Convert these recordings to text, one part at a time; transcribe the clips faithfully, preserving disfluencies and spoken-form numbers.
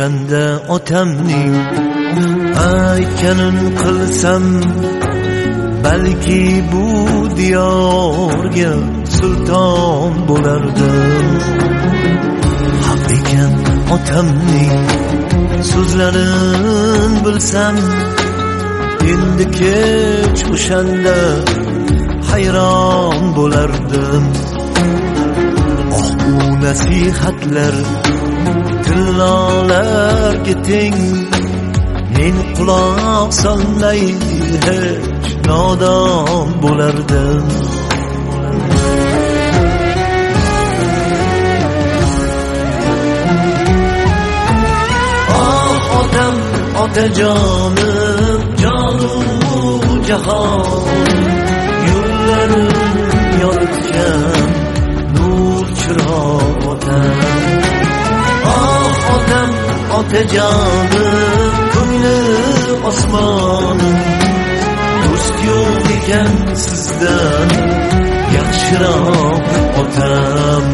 o'shanda otamning aytganin qilsam, balki bu diyorga sulton bo'lardim. Haq ekan otamning so'zlarin bilsam, endi kech o'shanda hayron bo'lardim. Oh, bu nasihatlar tillolarga teng, men quloq solmay hech nodon bo'lardim. Oh, otam, otajonim, jonu jahon, yo'llarim yoritgan nur chiroq otam. Oh, otam, otajonim, ko'ngli osmonim, do'st yo'q ekan sizdan yaxshiroq otam.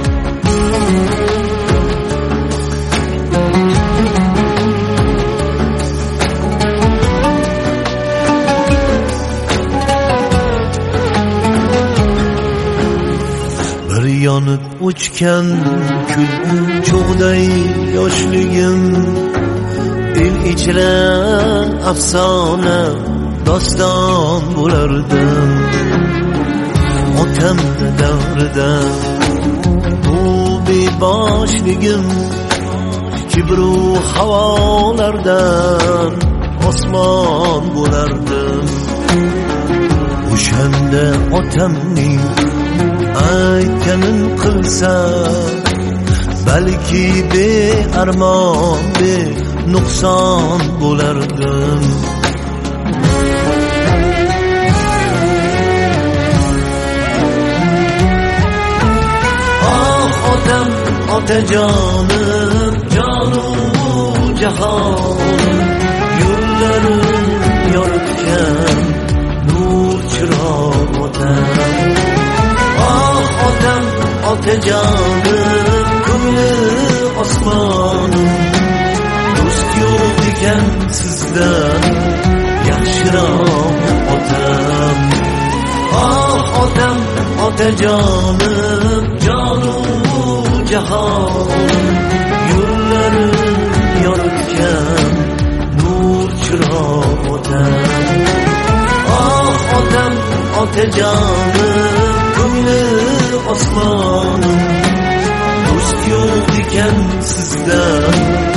Bir yonib o'chkan kul cho'g'day yoshligim, el ichra afsona doston bo'lardim. Otam davrida bu beboshligim, kibru havolardan osmon bo'lardim. O'shanda otamning aytganin qilsam, balki bearmon be nuqson bo'lardim. Oh, otam, otajonim, jonu jahon, yo'llarim yoritgan nur chiroq otam. Oh, otam, otajonim, ko'ngli osmonim, do'st yo'q ekan sizdan yaxshiroq otam. Oh, otam, otajonim, jonu jahon, yo'llarim yoritgan nur chiroq otam. Oh, otam, otajonim, ko'ngli osmonim, do'st yo'q ekan sizdan